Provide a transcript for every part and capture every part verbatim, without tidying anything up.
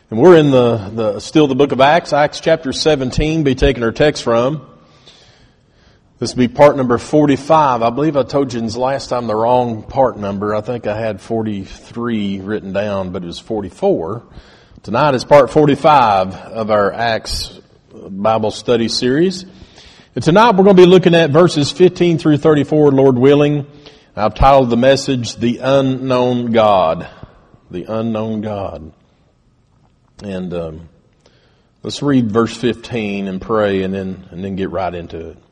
And we're in the, the still the book of Acts, Acts chapter seventeen, be taking our text from. This will be part number forty-five. I believe I told you last time the wrong part number. I think I had forty-three written down, but it was forty-four. Tonight is part forty-five of our Acts Bible study series. And tonight we're going to be looking at verses fifteen through thirty-four, Lord willing. I've titled the message, The Unknown God. The Unknown God. And um, let's read verse fifteen and pray and then and then get right into it.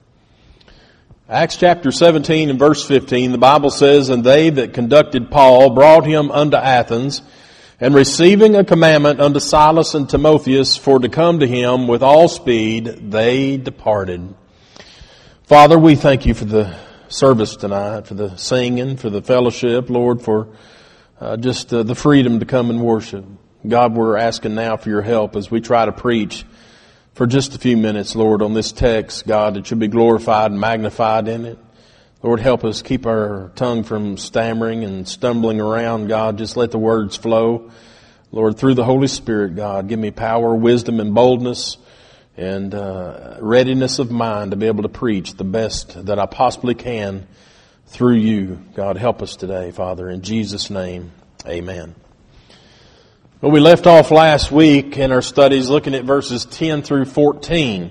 Acts chapter seventeen and verse fifteen, the Bible says, And they that conducted Paul brought him unto Athens, and receiving a commandment unto Silas and Timotheus for to come to him with all speed, they departed. Father, we thank you for the service tonight, for the singing, for the fellowship, Lord, for uh, just uh, the freedom to come and worship. God, we're asking now for your help as we try to preach for just a few minutes, Lord, on this text, God, that you'll be glorified and magnified in it. Lord, help us keep our tongue from stammering and stumbling around, God. Just let the words flow. Lord, through the Holy Spirit, God, give me power, wisdom, and boldness and uh, readiness of mind to be able to preach the best that I possibly can through you. God, help us today, Father, in Jesus' name, amen. Well, we left off last week in our studies looking at verses ten through fourteen.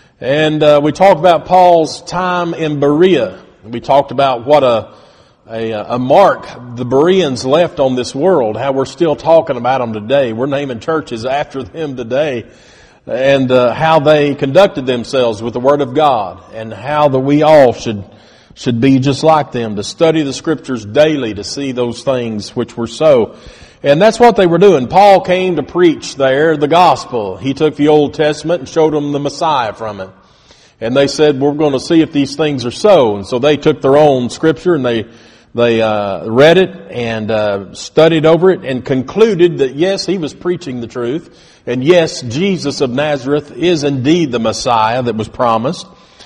And uh, we talked about Paul's time in Berea. We talked about what a, a a mark the Bereans left on this world, how we're still talking about them today. We're naming churches after them today. And uh, how they conducted themselves with the Word of God. And how that we all should should be just like them, to study the Scriptures daily to see those things which were so. And that's what they were doing. Paul came to preach there the gospel. He took the Old Testament and showed them the Messiah from it. And they said, we're going to see if these things are so. And so they took their own scripture and they they uh read it and uh studied over it and concluded that yes, he was preaching the truth. And yes, Jesus of Nazareth is indeed the Messiah that was promised.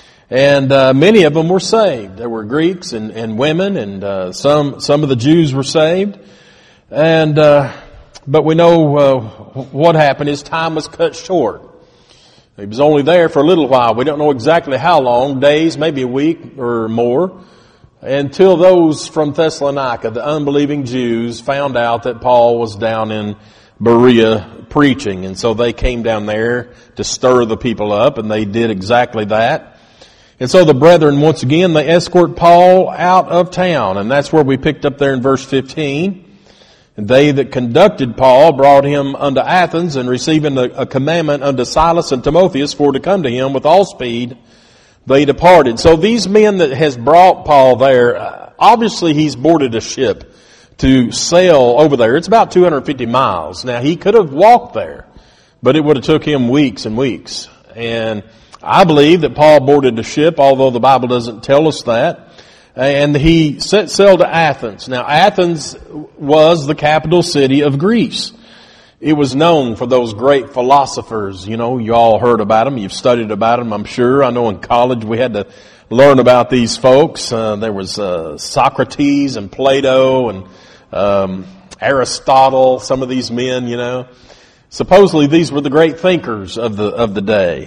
And uh many of them were saved. There were Greeks and, and women and uh some some of the Jews were saved. And, uh, but we know, uh, what happened. His time was cut short. He was only there for a little while. We don't know exactly how long, days, maybe a week or more, until those from Thessalonica, the unbelieving Jews, found out that Paul was down in Berea preaching. And so they came down there to stir the people up, and they did exactly that. And so the brethren, once again, they escort Paul out of town. And that's where we picked up there in verse fifteen. And they that conducted Paul brought him unto Athens, and receiving a, a commandment unto Silas and Timotheus for to come to him with all speed, they departed. So these men that has brought Paul there, uh, obviously he's boarded a ship to sail over there. It's about two hundred fifty miles. Now he could have walked there, but it would have took him weeks and weeks. And I believe that Paul boarded a ship, although the Bible doesn't tell us that. And he set sail to Athens. Now, Athens was the capital city of Greece. It was known for those great philosophers. You know, you all heard about them. You've studied about them, I'm sure. I know in college we had to learn about these folks. Uh, there was uh, Socrates and Plato and um, Aristotle, some of these men, you know. Supposedly these were the great thinkers of the of the day.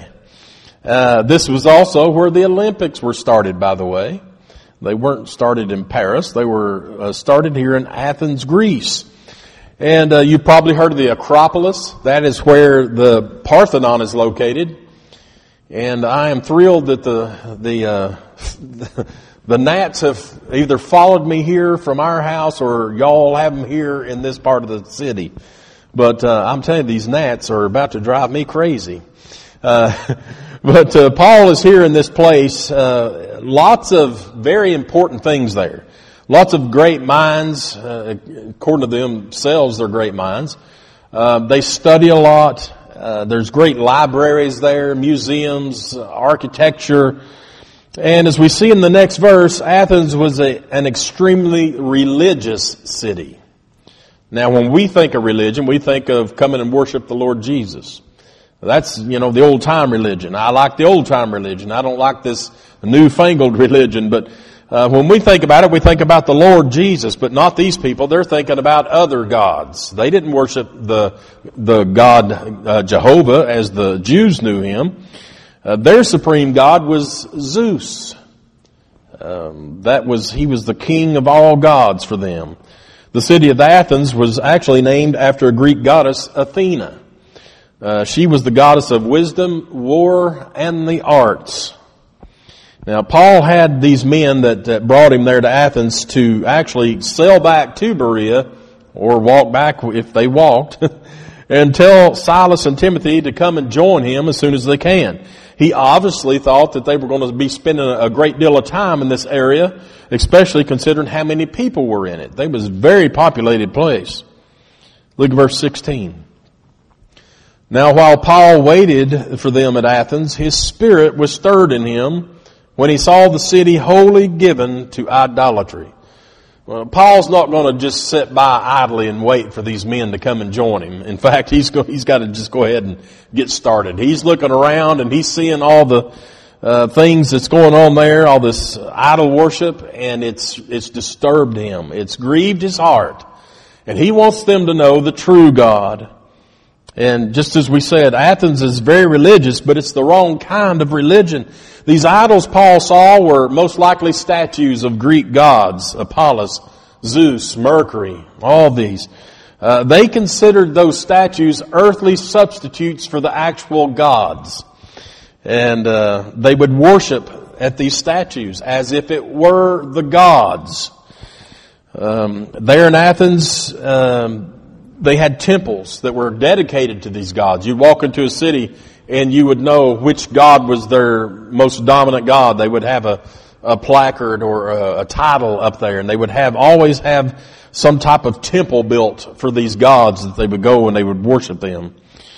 Uh, this was also where the Olympics were started, by the way. They weren't started in Paris. They were uh, started here in Athens, Greece. And uh, you've probably heard of the Acropolis. That is where the Parthenon is located. And I am thrilled that the the uh, the gnats have either followed me here from our house, or y'all have them here in this part of the city. But uh, I'm telling you, these gnats are about to drive me crazy. Uh, but uh, Paul is here in this place. Uh, lots of very important things there. Lots of great minds. Uh, according to themselves, they're great minds. Uh, they study a lot. Uh, there's great libraries there, museums, uh, architecture. And as we see in the next verse, Athens was a, an extremely religious city. Now, when we think of religion, we think of coming and worship the Lord Jesus. That's, you know, the old-time religion. I like the old-time religion. I don't like this newfangled religion, but Uh, when we think about it, we think about the Lord Jesus, but not these people. They're thinking about other gods. They didn't worship the the God uh, Jehovah as the Jews knew him. Uh, their supreme god was Zeus. Um, that was he was the king of all gods for them. The city of Athens was actually named after a Greek goddess, Athena. Uh, she was the goddess of wisdom, war, and the arts. Now, Paul had these men that, that brought him there to Athens to actually sail back to Berea, or walk back if they walked, and tell Silas and Timothy to come and join him as soon as they can. He obviously thought that they were going to be spending a great deal of time in this area, especially considering how many people were in it. It was a very populated place. Look at verse sixteen. Now, while Paul waited for them at Athens, his spirit was stirred in him when he saw the city wholly given to idolatry. Well, Paul's not going to just sit by idly and wait for these men to come and join him. In fact, he's go, he's got to just go ahead and get started. He's looking around and he's seeing all the uh, things that's going on there, all this idol worship, and it's it's disturbed him. It's grieved his heart, and he wants them to know the true God. And just as we said, Athens is very religious, but it's the wrong kind of religion. These idols Paul saw were most likely statues of Greek gods, Apollos, Zeus, Mercury, all these. Uh, they considered those statues earthly substitutes for the actual gods. And uh, they would worship at these statues as if it were the gods. Um, there in Athens, um, they had temples that were dedicated to these gods. You'd walk into a city and you would know which god was their most dominant god. They would have a, a placard or a, a title up there, and they would have always have some type of temple built for these gods that they would go and they would worship them.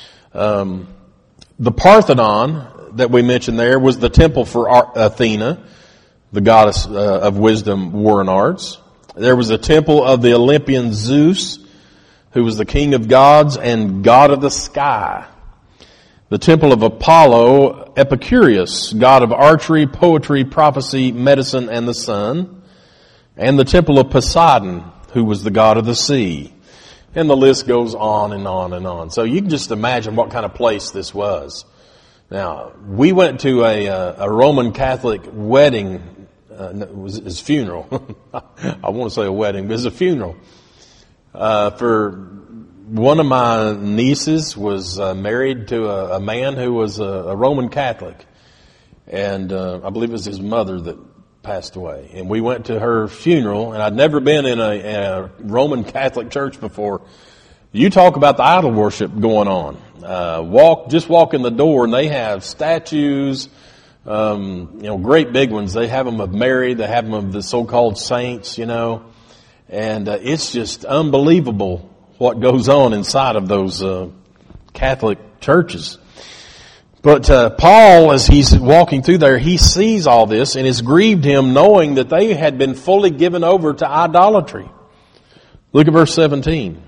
Um, the Parthenon that we mentioned there was the temple for Athena, the goddess uh, of wisdom, war, and arts. There was a temple of the Olympian Zeus, who was the king of gods and god of the sky. The temple of Apollo, Epicurus, god of archery, poetry, prophecy, medicine, and the sun. And the temple of Poseidon, who was the god of the sea. And the list goes on and on and on. So you can just imagine what kind of place this was. Now, we went to a, a Roman Catholic wedding. Uh, it was his funeral. I want to say a wedding, but it was a funeral. Uh, for one of my nieces was uh, married to a, a man who was a, a Roman Catholic. And uh, I believe it was his mother that passed away. And we went to her funeral, and I'd never been in a, a Roman Catholic church before. You talk about the idol worship going on. Uh, walk, just walk in the door, and they have statues, um, you know, great big ones. They have them of Mary, they have them of the so-called saints, you know. And uh, it's just unbelievable what goes on inside of those uh, Catholic churches. But uh, Paul, as he's walking through there, he sees all this, and it's grieved him knowing that they had been fully given over to idolatry. Look at verse seventeen.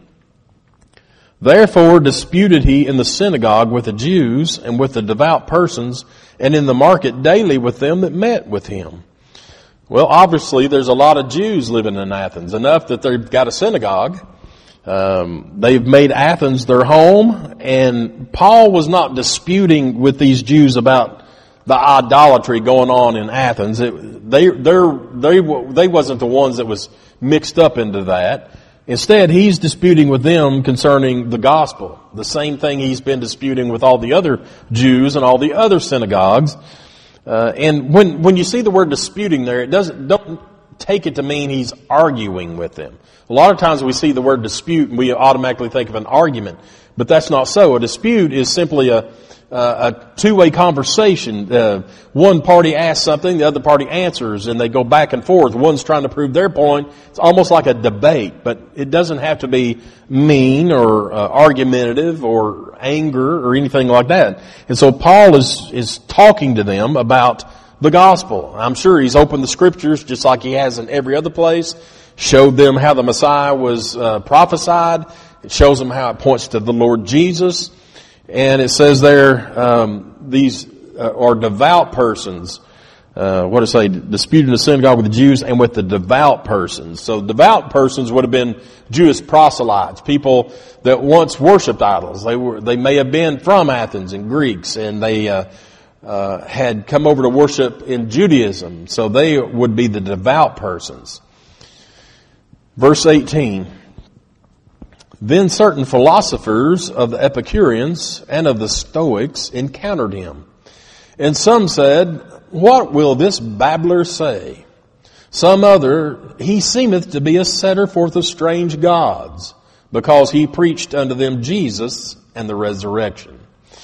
Therefore disputed he in the synagogue with the Jews and with the devout persons, and in the market daily with them that met with him. Well, obviously, there's a lot of Jews living in Athens, enough that they've got a synagogue. Um, they've made Athens their home, and Paul was not disputing with these Jews about the idolatry going on in Athens. It, they, they're, they, they wasn't the ones that was mixed up into that. Instead, he's disputing with them concerning the gospel, the same thing he's been disputing with all the other Jews and all the other synagogues. Uh, and when, when you see the word disputing there, it doesn't, don't take it to mean he's arguing with them. A lot of times we see the word dispute and we automatically think of an argument, but that's not so. A dispute is simply a, uh, a two-way conversation. Uh, one party asks something, the other party answers, and they go back and forth. One's trying to prove their point. It's almost like a debate, but it doesn't have to be mean or uh, argumentative or anger or anything like that. And so Paul is is talking to them about the gospel. I'm sure he's opened the scriptures just like he has in every other place, showed them how the Messiah was uh, prophesied. It shows them how it points to the Lord Jesus. And it says there, um, these uh, are devout persons. uh, what does it say? Disputed in the synagogue with the Jews and with the devout persons. So devout persons would have been Jewish proselytes, people that once worshipped idols. They were, they may have been from Athens and Greeks, and they, uh, uh, had come over to worship in Judaism. So they would be the devout persons. Verse eighteen. Then certain philosophers of the Epicureans and of the Stoics encountered him. And some said, What will this babbler say? Some other, He seemeth to be a setter forth of strange gods, because he preached unto them Jesus and the resurrection.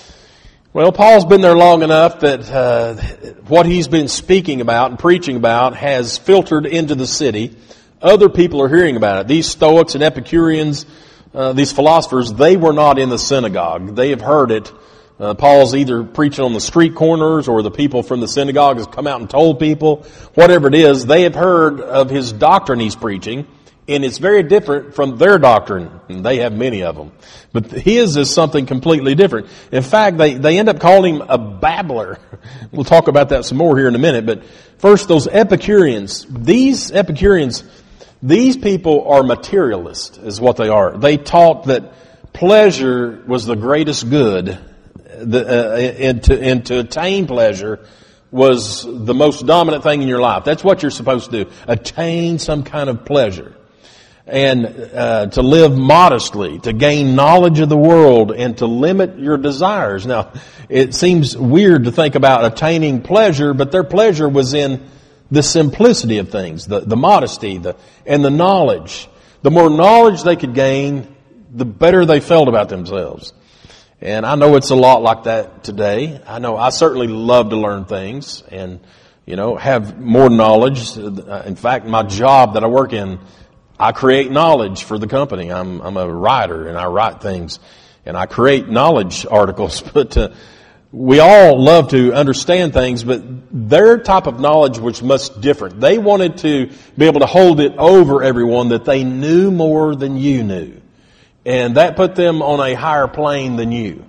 Well, Paul's been there long enough that uh, what he's been speaking about and preaching about has filtered into the city. Other people are hearing about it. These Stoics and Epicureans, uh, these philosophers, they were not in the synagogue. They have heard it. Uh, Paul's either preaching on the street corners, or the people from the synagogue has come out and told people. Whatever it is, they have heard of his doctrine he's preaching, and it's very different from their doctrine. And they have many of them. But his is something completely different. In fact, they, they end up calling him a babbler. We'll talk about that some more here in a minute. But first, those Epicureans. These Epicureans, these people are materialists, is what they are. They taught that pleasure was the greatest good. The, uh, and, to, and to attain pleasure was the most dominant thing in your life. That's what you're supposed to do. Attain some kind of pleasure. And uh, to live modestly, to gain knowledge of the world, and to limit your desires. Now, it seems weird to think about attaining pleasure, but their pleasure was in the simplicity of things, the, the modesty, the, and the knowledge. The more knowledge they could gain, the better they felt about themselves. And I know it's a lot like that today. I know I certainly love to learn things and, you know, have more knowledge. In fact, my job that I work in, I create knowledge for the company. I'm, I'm a writer, and I write things, and I create knowledge articles. But uh, we all love to understand things, but their type of knowledge was much different. They wanted to be able to hold it over everyone that they knew more than you knew. And that put them on a higher plane than you.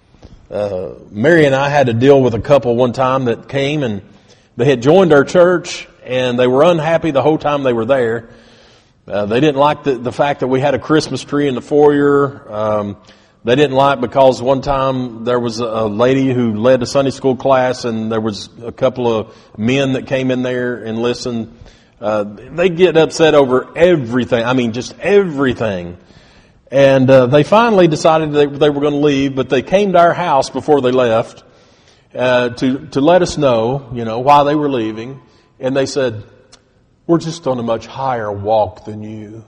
Uh, Mary and I had to deal with a couple one time that came, and they had joined our church, and they were unhappy the whole time they were there. Uh, they didn't like the, the fact that we had a Christmas tree in the foyer. Um, they didn't like because one time there was a lady who led a Sunday school class, and there was a couple of men that came in there and listened. Uh, they get upset over everything. I mean, just everything. And uh, they finally decided they, they were going to leave, but they came to our house before they left uh, to to let us know, you know, why they were leaving. And they said, "We're just on a much higher walk than you."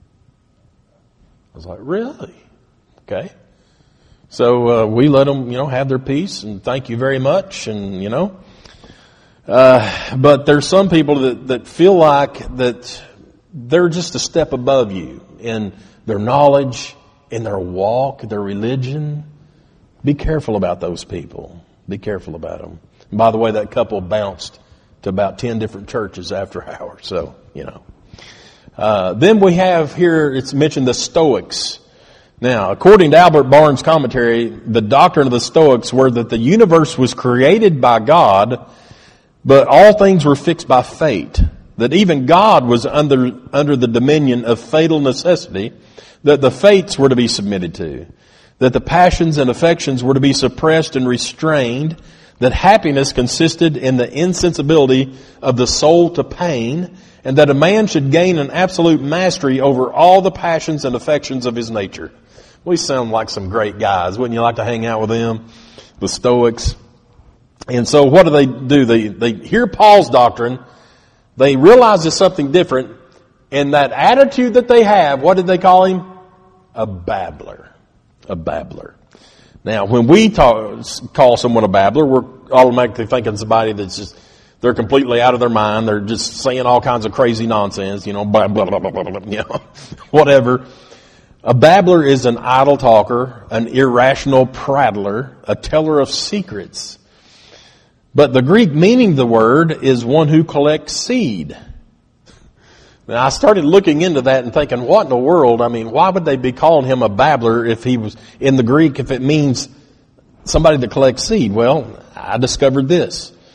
I was like, "Really? Okay." So uh, we let them, you know, have their peace, and thank you very much, and you know. Uh, but there's some people that that feel like that they're just a step above you in their knowledge, in their walk, their religion. Be careful about those people. Be careful about them. And by the way, that couple bounced to about ten different churches after hours. So, you know. Uh, then we have here, it's mentioned the Stoics. Now, according to Albert Barnes' commentary, the doctrine of the Stoics were that the universe was created by God, but all things were fixed by fate. That even God was under, under the dominion of fatal necessity, that the fates were to be submitted to, that the passions and affections were to be suppressed and restrained, that happiness consisted in the insensibility of the soul to pain, and that a man should gain an absolute mastery over all the passions and affections of his nature. We sound like some great guys. Wouldn't you like to hang out with them? The Stoics. And so what do they do? They, they hear Paul's doctrine. They realize there's something different. And that attitude that they have, what did they call him? A babbler. A babbler. Now, when we talk, call someone a babbler, we're automatically thinking somebody that's just, they're completely out of their mind. They're just saying all kinds of crazy nonsense, you know, blah, blah, blah, blah, blah, blah, you know, whatever. A babbler is an idle talker, an irrational prattler, a teller of secrets. But the Greek meaning of the word is one who collects seed. Now, I started looking into that and thinking, what in the world? I mean, why would they be calling him a babbler if he was in the Greek, if it means somebody that collects seed? Well, I discovered this.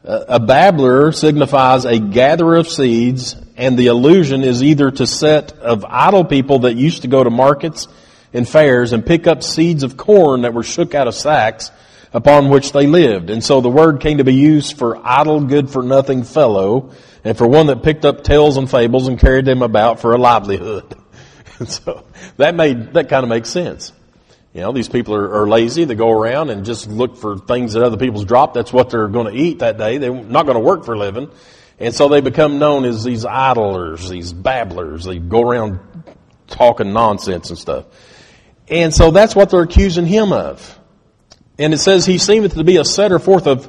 A babbler signifies a gatherer of seeds, and the allusion is either to set of idle people that used to go to markets and fairs and pick up seeds of corn that were shook out of sacks upon which they lived. And so the word came to be used for idle, good-for-nothing fellow, and for one that picked up tales and fables and carried them about for a livelihood. And so that made that kind of makes sense. You know, these people are, are lazy. They go around and just look for things that other people's drop. That's what they're going to eat that day. They're not going to work for a living. And so they become known as these idlers, these babblers. They go around talking nonsense and stuff. And so that's what they're accusing him of. And it says he seemeth to be a setter forth of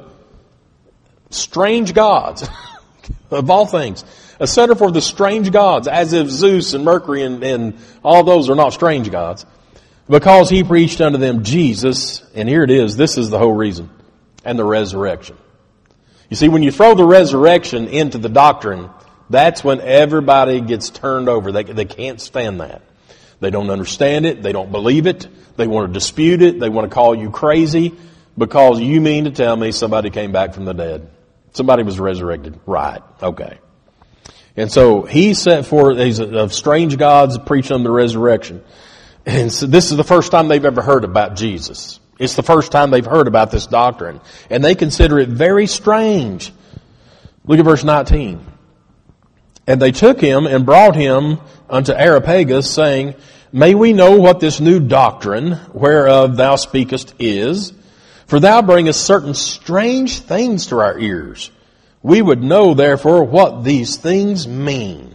strange gods, of all things. A setter forth of strange gods, as if Zeus and Mercury and, and all those are not strange gods. Because he preached unto them Jesus, and here it is, this is the whole reason, and the resurrection. You see, when you throw the resurrection into the doctrine, that's when everybody gets turned over. They, they can't stand that. They don't understand it. They don't believe it. They want to dispute it. They want to call you crazy because you mean to tell me somebody came back from the dead. Somebody was resurrected. Right. Okay. And so he set forth these of strange gods preaching on the resurrection. And so this is the first time they've ever heard about Jesus. It's the first time they've heard about this doctrine. And they consider it very strange. Look at verse nineteen. And they took him and brought him unto Areopagus, saying, May we know what this new doctrine whereof thou speakest is? For thou bringest certain strange things to our ears. We would know, therefore, what these things mean.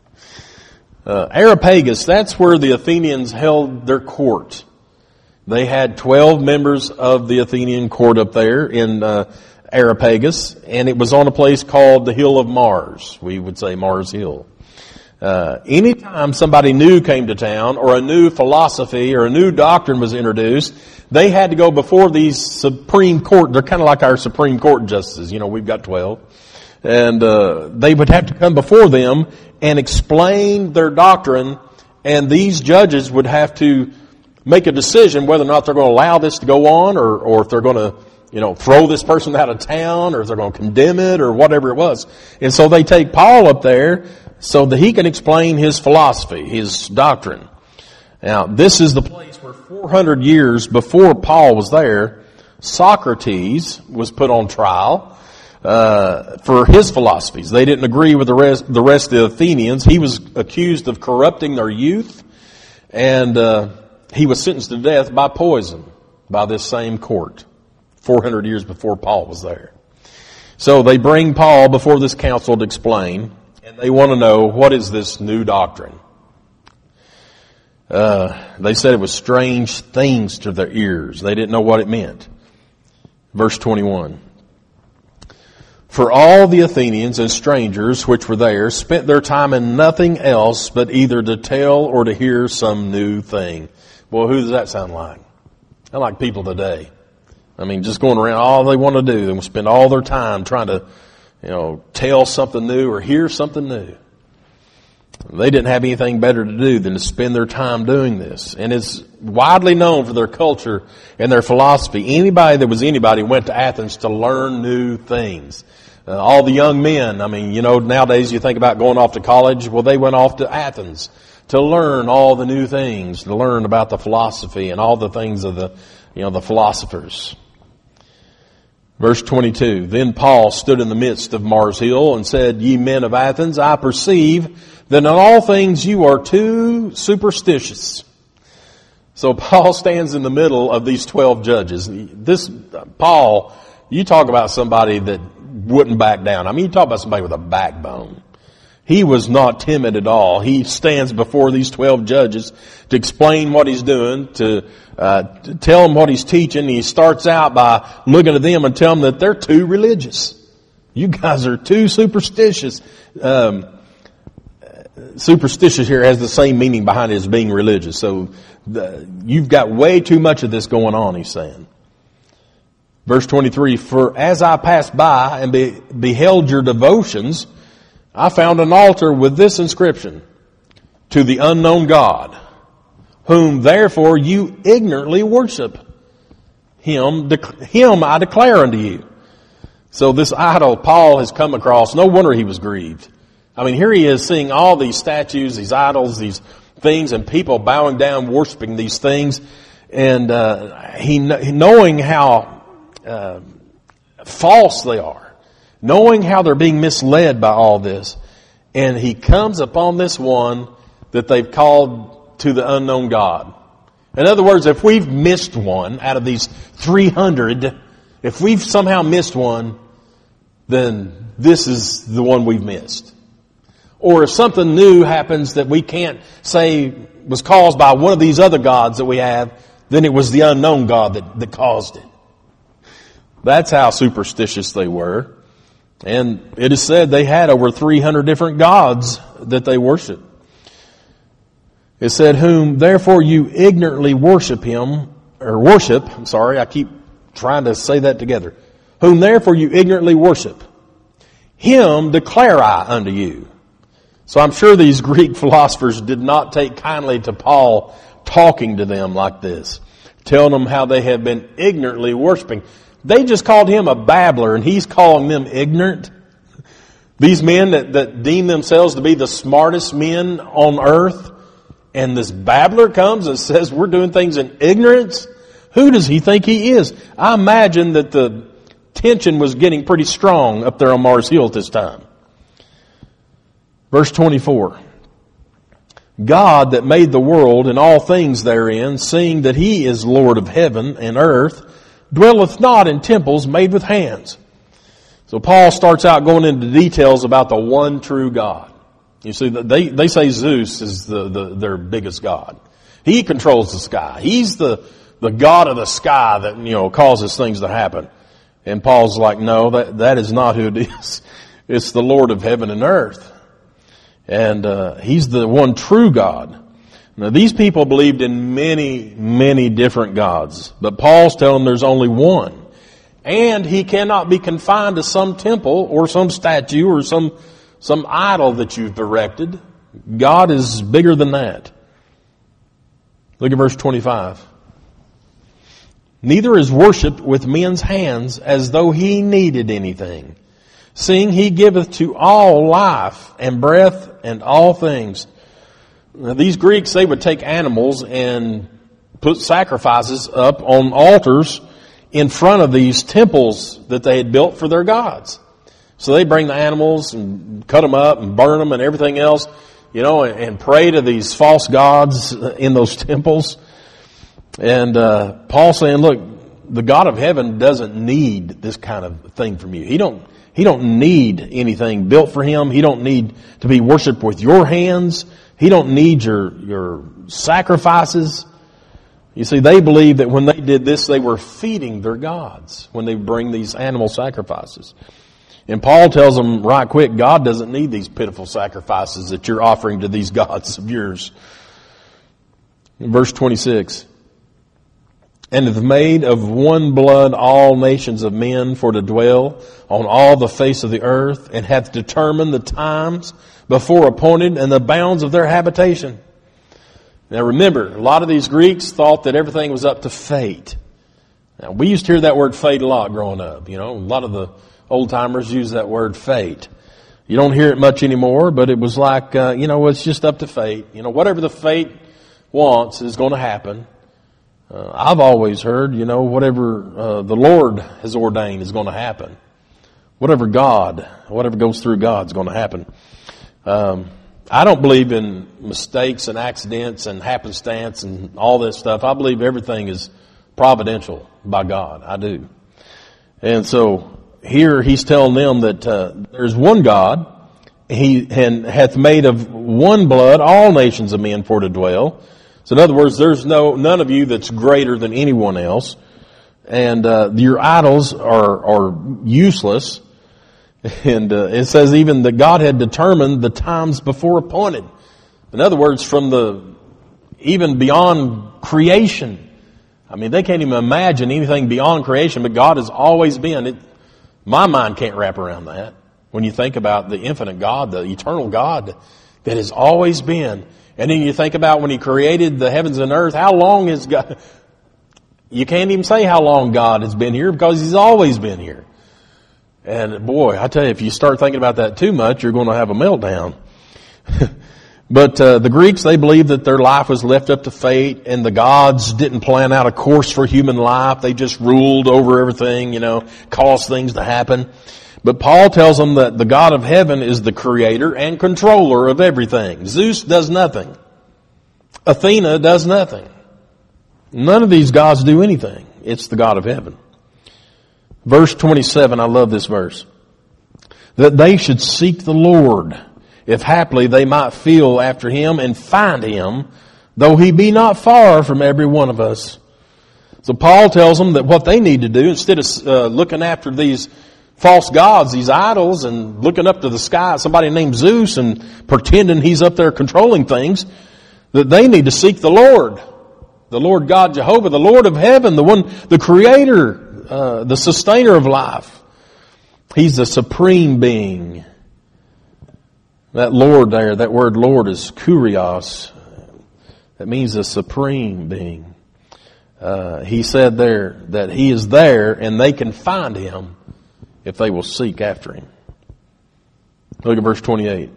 Uh, Areopagus, that's where the Athenians held their court. They had twelve members of the Athenian court up there in uh, Areopagus, and it was on a place called the Hill of Mars. We would say Mars Hill. Uh, anytime somebody new came to town, or a new philosophy or a new doctrine was introduced, they had to go before these Supreme Court. They're kind of like our Supreme Court justices. You know, we've got twelve. And uh, they would have to come before them and explain their doctrine, and these judges would have to make a decision whether or not they're going to allow this to go on, or, or if they're going to, you know, throw this person out of town, or if they're going to condemn it, or whatever it was. And so they take Paul up there so that he can explain his philosophy, his doctrine. Now, this is the place where four hundred years before Paul was there, Socrates was put on trial uh for his philosophies. They didn't agree with the rest the rest of the Athenians. He was accused of corrupting their youth, and uh he was sentenced to death by poison by this same court four hundred years before Paul was there. So they bring Paul before this council to explain, and they want to know, what is this new doctrine? Uh they said it was strange things to their ears. They didn't know what it meant. Verse twenty-one. For all the Athenians and strangers which were there spent their time in nothing else but either to tell or to hear some new thing. Well, who does that sound like? I like people today. I mean, just going around, all they want to do, they will spend all their time trying to, you know, tell something new or hear something new. They didn't have anything better to do than to spend their time doing this. And it's widely known for their culture and their philosophy. Anybody that was anybody went to Athens to learn new things. Uh, all the young men, I mean, you know, nowadays you think about going off to college. Well, they went off to Athens to learn all the new things, to learn about the philosophy and all the things of the, you know, the philosophers. Verse twenty-two, Then Paul stood in the midst of Mars Hill and said, Ye men of Athens, I perceive that in all things you are too superstitious. So Paul stands in the middle of these twelve judges. This, Paul, you talk about somebody that wouldn't back down. I mean, you talk about somebody with a backbone. He was not timid at all. He stands before these twelve judges to explain what he's doing, to, uh, to tell them what he's teaching. He starts out by looking at them and telling them that they're too religious. You guys are too superstitious. Um, superstitious here has the same meaning behind it as being religious. So the, you've got way too much of this going on, he's saying. Verse twenty-three, For as I passed by and be, beheld your devotions, I found an altar with this inscription, To the unknown God, whom therefore you ignorantly worship. Him, de- him I declare unto you. So this idol Paul has come across, no wonder he was grieved. I mean, here he is seeing all these statues, these idols, these things, and people bowing down, worshiping these things. And uh, he, knowing how uh, false they are, knowing how they're being misled by all this, and he comes upon this one that they've called to the unknown God. In other words, if we've missed one out of these three hundred, if we've somehow missed one, then this is the one we've missed. Or if something new happens that we can't say was caused by one of these other gods that we have, then it was the unknown God that, that caused it. That's how superstitious they were. And it is said they had over three hundred different gods that they worshiped. It said, whom therefore you ignorantly worship him, or worship, I'm sorry, I keep trying to say that together. Whom therefore you ignorantly worship, him declare I unto you. So I'm sure these Greek philosophers did not take kindly to Paul talking to them like this, telling them how they had been ignorantly worshiping. They just called him a babbler, and he's calling them ignorant. These men that, that deem themselves to be the smartest men on earth, and this babbler comes and says we're doing things in ignorance. Who does he think he is? I imagine that the tension was getting pretty strong up there on Mars Hill at this time. Verse twenty-four. God that made the world and all things therein, seeing that he is Lord of heaven and earth, dwelleth not in temples made with hands. So Paul starts out going into details about the one true God. You see, they, they say Zeus is the, the, their biggest God. He controls the sky. He's the, the God of the sky that, you know, causes things to happen. And Paul's like, no, that, that is not who it is. It's the Lord of heaven and earth. And, uh, he's the one true God. Now these people believed in many, many different gods, but Paul's telling them there's only one. And he cannot be confined to some temple or some statue or some, some idol that you've erected. God is bigger than that. Look at verse twenty-five. Neither is worship with men's hands as though he needed anything, seeing he giveth to all life and breath and all things. Now, these Greeks, they would take animals and put sacrifices up on altars in front of these temples that they had built for their gods. So they bring the animals and cut them up and burn them and everything else, you know, and, and pray to these false gods in those temples. And uh, Paul's saying, look, the God of heaven doesn't need this kind of thing from you. He don't, he don't need anything built for him. He don't need to be worshiped with your hands. He don't need your, your sacrifices. You see, they believed that when they did this, they were feeding their gods when they bring these animal sacrifices. And Paul tells them right quick, God doesn't need these pitiful sacrifices that you're offering to these gods of yours. In verse twenty-six. And hath made of one blood all nations of men for to dwell on all the face of the earth, and hath determined the times before appointed and the bounds of their habitation. Now remember, a lot of these Greeks thought that everything was up to fate. Now we used to hear that word fate a lot growing up. You know, a lot of the old timers use that word fate. You don't hear it much anymore, but it was like, uh, you know, it's just up to fate. You know, whatever the fate wants is going to happen. Uh, I've always heard, you know, whatever uh, the Lord has ordained is going to happen. Whatever God, whatever goes through God is going to happen. Um, I don't believe in mistakes and accidents and happenstance and all this stuff. I believe everything is providential by God. I do. And so here he's telling them that uh, there's one God. He and hath made of one blood all nations of men for to dwell. So in other words, there's no none of you that's greater than anyone else, and uh, your idols are are useless. And uh, it says even that God had determined the times before appointed. In other words, from the even beyond creation. I mean, they can't even imagine anything beyond creation, but God has always been. It, my mind can't wrap around that. When you think about the infinite God, the eternal God that has always been. And then you think about when he created the heavens and earth, how long is God? You can't even say how long God has been here because he's always been here. And boy, I tell you, if you start thinking about that too much, you're going to have a meltdown. But uh, the Greeks, they believed that their life was left up to fate, and the gods didn't plan out a course for human life. They just ruled over everything, you know, caused things to happen. But Paul tells them that the God of heaven is the creator and controller of everything. Zeus does nothing. Athena does nothing. None of these gods do anything. It's the God of heaven. Verse twenty-seven, I love this verse. That they should seek the Lord, if haply they might feel after him and find him, though he be not far from every one of us. So Paul tells them that what they need to do, instead of uh, looking after these false gods, these idols, and looking up to the sky, somebody named Zeus, and pretending he's up there controlling things, that they need to seek the Lord. The Lord God Jehovah, the Lord of heaven, the one, the creator, uh, the sustainer of life. He's the supreme being. That Lord there, that word Lord is kurios. That means the supreme being. Uh, he said there that he is there and they can find him if they will seek after him. Look at verse twenty-eight.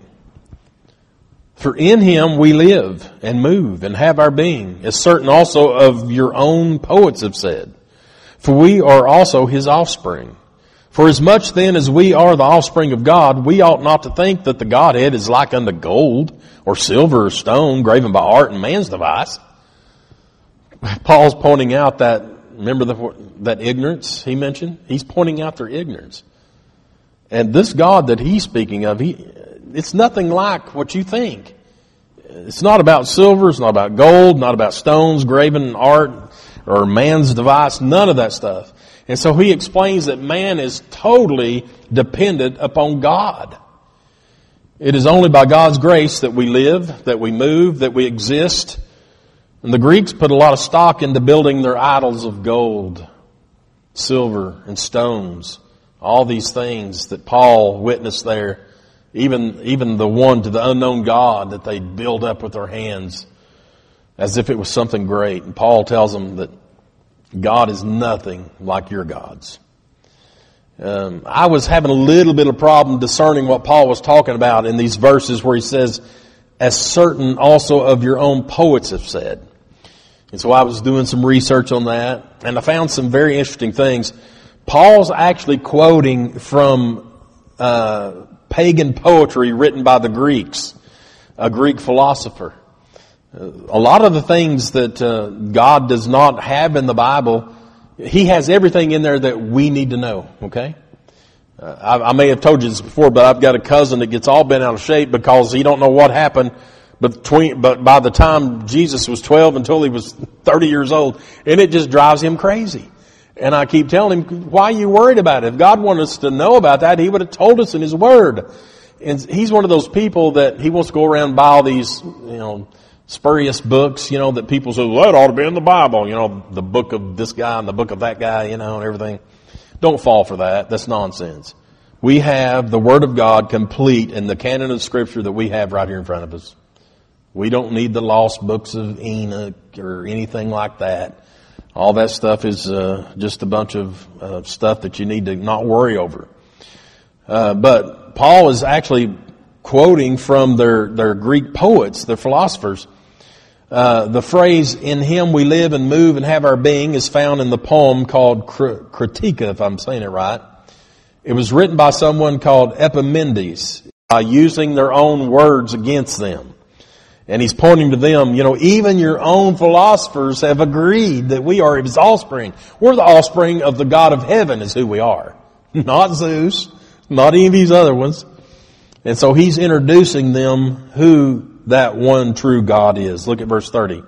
For in him we live and move and have our being, as certain also of your own poets have said. For we are also his offspring. For as much then as we are the offspring of God, we ought not to think that the Godhead is like unto gold or silver or stone graven by art and man's device. Paul's pointing out that, remember the, that ignorance he mentioned? He's pointing out their ignorance. And this God that he's speaking of, he, it's nothing like what you think. It's not about silver, it's not about gold, not about stones, graven art, or man's device, none of that stuff. And so he explains that man is totally dependent upon God. It is only by God's grace that we live, that we move, that we exist. And the Greeks put a lot of stock into building their idols of gold, silver, and stones. All these things that Paul witnessed there. Even, even the one to the unknown God that they build up with their hands as if it was something great. And Paul tells them that God is nothing like your gods. Um, I was having a little bit of problem discerning what Paul was talking about in these verses where he says, as certain also of your own poets have said. And so I was doing some research on that, and I found some very interesting things. Paul's actually quoting from uh, pagan poetry written by the Greeks, a Greek philosopher. A lot of the things that uh, God does not have in the Bible, he has everything in there that we need to know, okay? Uh, I, I may have told you this before, but I've got a cousin that gets all bent out of shape because he don't know what happened between, but by the time Jesus was twelve until he was thirty years old, and it just drives him crazy. And I keep telling him, why are you worried about it? If God wanted us to know about that, he would have told us in his word. And he's one of those people that he wants to go around and buy all these, you know, spurious books, you know, that people say, well, that ought to be in the Bible. You know, the book of this guy and the book of that guy, you know, and everything. Don't fall for that. That's nonsense. We have the Word of God complete in the canon of Scripture that we have right here in front of us. We don't need the lost books of Enoch or anything like that. All that stuff is uh, just a bunch of uh, stuff that you need to not worry over. Uh, but Paul is actually quoting from their, their Greek poets, their philosophers. Uh, the phrase, in him we live and move and have our being, is found in the poem called Critica, if I'm saying it right. It was written by someone called Epimenides, by using their own words against them. And he's pointing to them, you know, even your own philosophers have agreed that we are his offspring. We're the offspring of the God of heaven is who we are. Not Zeus, not any of these other ones. And so he's introducing them who that one true God is. Look at verse thirty.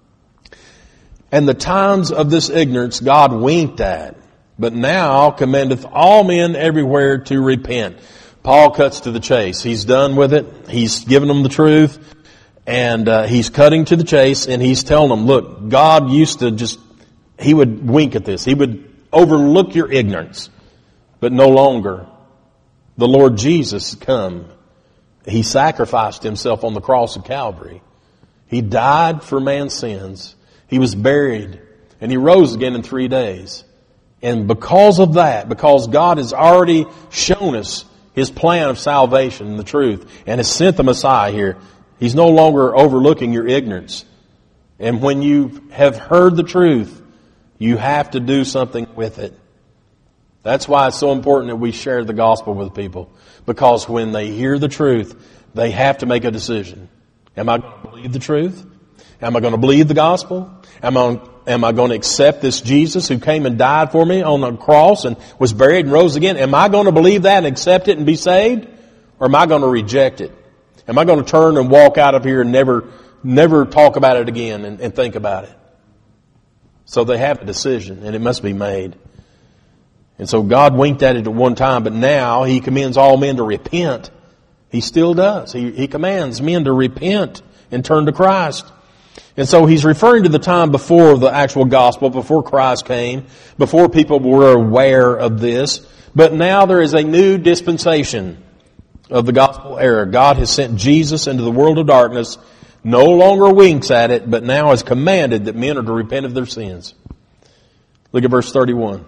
And the times of this ignorance God winked at, but now commandeth all men everywhere to repent. Paul cuts to the chase. He's done with it. He's given them the truth. And uh, he's cutting to the chase, and he's telling them, look, God used to just, he would wink at this. He would overlook your ignorance. But no longer. The Lord Jesus come. He sacrificed himself on the cross of Calvary. He died for man's sins. He was buried, and he rose again in three days. And because of that, because God has already shown us His plan of salvation and the truth, and has sent the Messiah here, He's no longer overlooking your ignorance. And when you have heard the truth, you have to do something with it. That's why it's so important that we share the gospel with people. Because when they hear the truth, they have to make a decision. Am I going to believe the truth? Am I going to believe the gospel? Am I, am I going to accept this Jesus who came and died for me on the cross and was buried and rose again? Am I going to believe that and accept it and be saved? Or am I going to reject it? Am I going to turn and walk out of here and never, never talk about it again and, and think about it? So they have a decision, and it must be made. And so God winked at it at one time, but now He commends all men to repent. He still does. He, he commands men to repent and turn to Christ. And so He's referring to the time before the actual gospel, before Christ came, before people were aware of this. But now there is a new dispensation of the gospel era. God has sent Jesus into the world of darkness, no longer winks at it, but now has commanded that men are to repent of their sins. Look at verse thirty-one.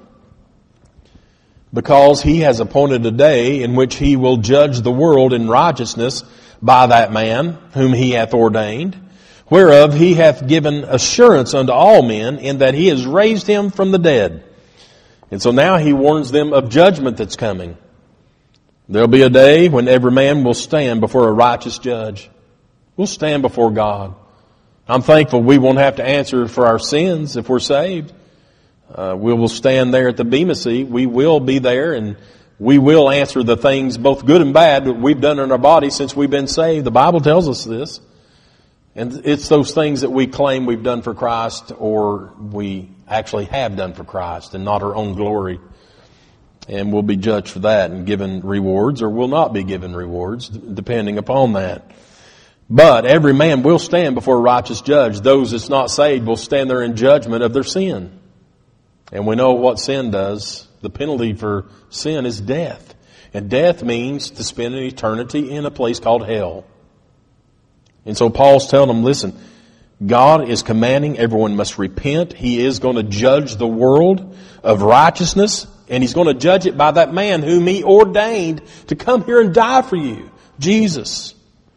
Because He has appointed a day in which He will judge the world in righteousness by that man whom He hath ordained, whereof He hath given assurance unto all men, in that He has raised Him from the dead. And so now He warns them of judgment that's coming. There'll be a day when every man will stand before a righteous judge. We'll stand before God. I'm thankful we won't have to answer for our sins if we're saved. Uh, we will stand there at the Bema seat. We will be there, and we will answer the things, both good and bad, that we've done in our body since we've been saved. The Bible tells us this. And it's those things that we claim we've done for Christ, or we actually have done for Christ, and not our own glory. And we'll be judged for that and given rewards, or will not be given rewards, depending upon that. But every man will stand before a righteous judge. Those that's not saved will stand there in judgment of their sin. And we know what sin does. The penalty for sin is death. And death means to spend an eternity in a place called hell. And so Paul's telling them, listen, God is commanding everyone must repent. He is going to judge the world of righteousness. And He's going to judge it by that man whom He ordained to come here and die for you, Jesus.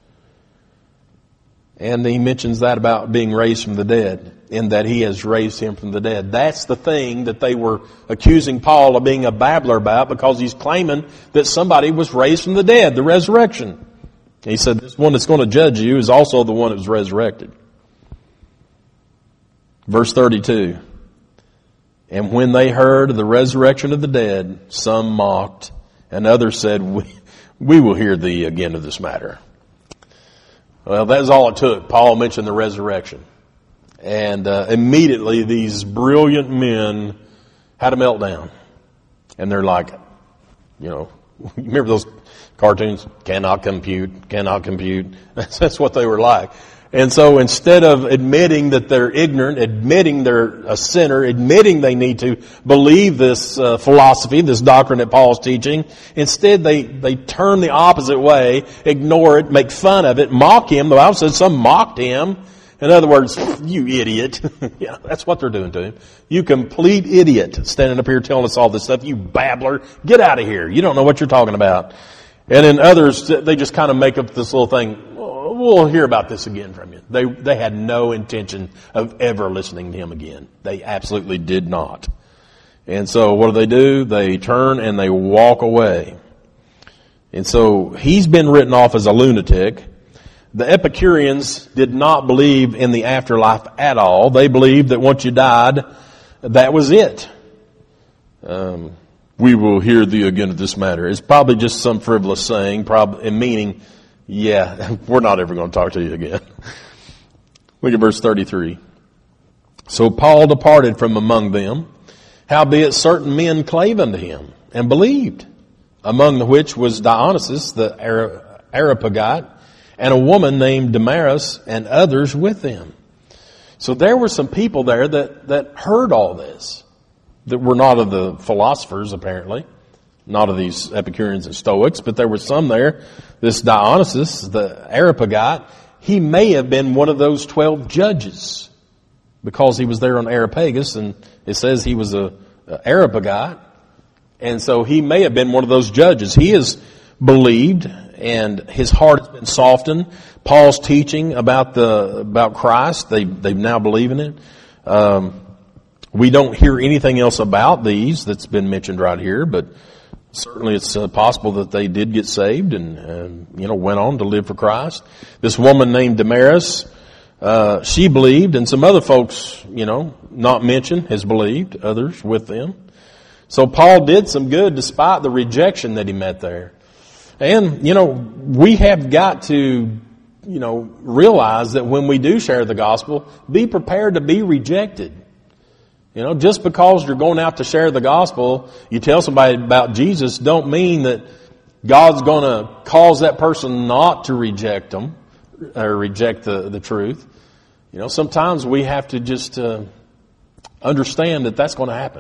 And He mentions that about being raised from the dead, in that He has raised Him from the dead. That's the thing that they were accusing Paul of being a babbler about, because he's claiming that somebody was raised from the dead, the resurrection. He said, this one that's going to judge you is also the one that was resurrected. Verse thirty-two. And when they heard of the resurrection of the dead, some mocked, and others said, we, we will hear thee again of this matter. Well, that's all it took. Paul mentioned the resurrection. And uh, immediately these brilliant men had a meltdown. And they're like, you know, remember those cartoons? Cannot compute, cannot compute. That's what they were like. And so instead of admitting that they're ignorant, admitting they're a sinner, admitting they need to believe this uh, philosophy, this doctrine that Paul's teaching, instead they, they turn the opposite way, ignore it, make fun of it, mock him. The Bible says some mocked him. In other words, you idiot. Yeah, that's what they're doing to him. You complete idiot, standing up here telling us all this stuff. You babbler. Get out of here. You don't know what you're talking about. And then others, they just kind of make up this little thing. We'll hear about this again from you. They they had no intention of ever listening to him again. They absolutely did not. And so what do they do? They turn and they walk away. And so he's been written off as a lunatic. The Epicureans did not believe in the afterlife at all. They believed that once you died, that was it. Um, we will hear thee again of this matter. It's probably just some frivolous saying, probably meaning, yeah, we're not ever going to talk to you again. Look at verse thirty-three. So Paul departed from among them, howbeit certain men clave unto him, and believed, among the which was Dionysius the Areopagite, and a woman named Damaris, and others with them. So there were some people there that, that heard all this, that were not of the philosophers, apparently, not of these Epicureans and Stoics, but there were some there. This Dionysius, the Areopagite, he may have been one of those twelve judges, because he was there on Areopagus, and it says he was a, uh, Areopagite. And so he may have been one of those judges. He has believed, and his heart has been softened. Paul's teaching about the about Christ, they they now believe in it. Um, we don't hear anything else about these that's been mentioned right here, but certainly it's uh, possible that they did get saved and uh, you know went on to live for Christ. This woman named Damaris, uh, she believed, and some other folks, you know, not mentioned, has believed. Others with them. So Paul did some good despite the rejection that he met there. And, you know, we have got to, you know, realize that when we do share the gospel, be prepared to be rejected. You know, just because you're going out to share the gospel, you tell somebody about Jesus, don't mean that God's going to cause that person not to reject them or reject the, the truth. You know, sometimes we have to just uh, understand that that's going to happen.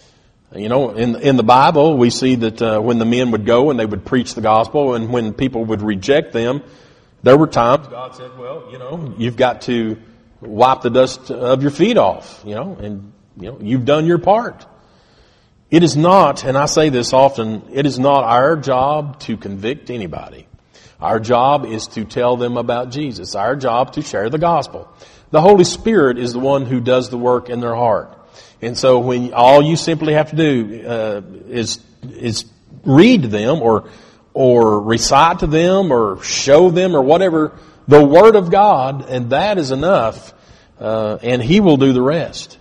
You know, in in the Bible, we see that uh, when the men would go and they would preach the gospel, and when people would reject them, there were times God said, well, you know, you've got to wipe the dust of your feet off, you know, and, you know, you've done your part. It is not, and I say this often, it is not our job to convict anybody. Our job is to tell them about Jesus. Our job to share the gospel. The Holy Spirit is the one who does the work in their heart. And so when all you simply have to do uh, is is read to them or or recite to them or show them or whatever the Word of God, and that is enough, uh, and He will do the rest.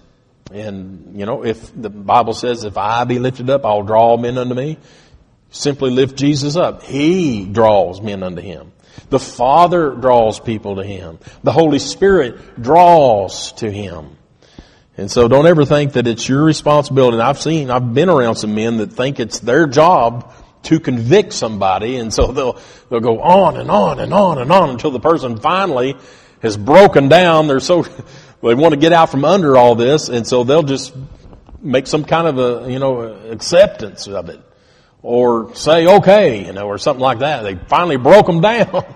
And, you know, if the Bible says, if I be lifted up, I'll draw all men unto me, simply lift Jesus up. He draws men unto Him. The Father draws people to Him. The Holy Spirit draws to Him. And so don't ever think that it's your responsibility. And I've seen, I've been around some men that think it's their job to convict somebody. And so they'll, they'll go on and on and on and on until the person finally has broken down. They're so, they want to get out from under all this. And so they'll just make some kind of a, you know, acceptance of it. Or say, okay, you know, or something like that. They finally broke them down.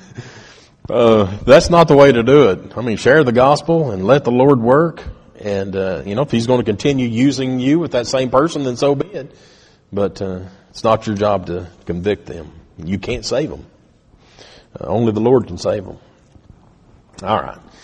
uh, that's not the way to do it. I mean, share the gospel and let the Lord work. And, uh, you know, if He's going to continue using you with that same person, then so be it. But uh, it's not your job to convict them. You can't save them. Uh, only the Lord can save them. All right.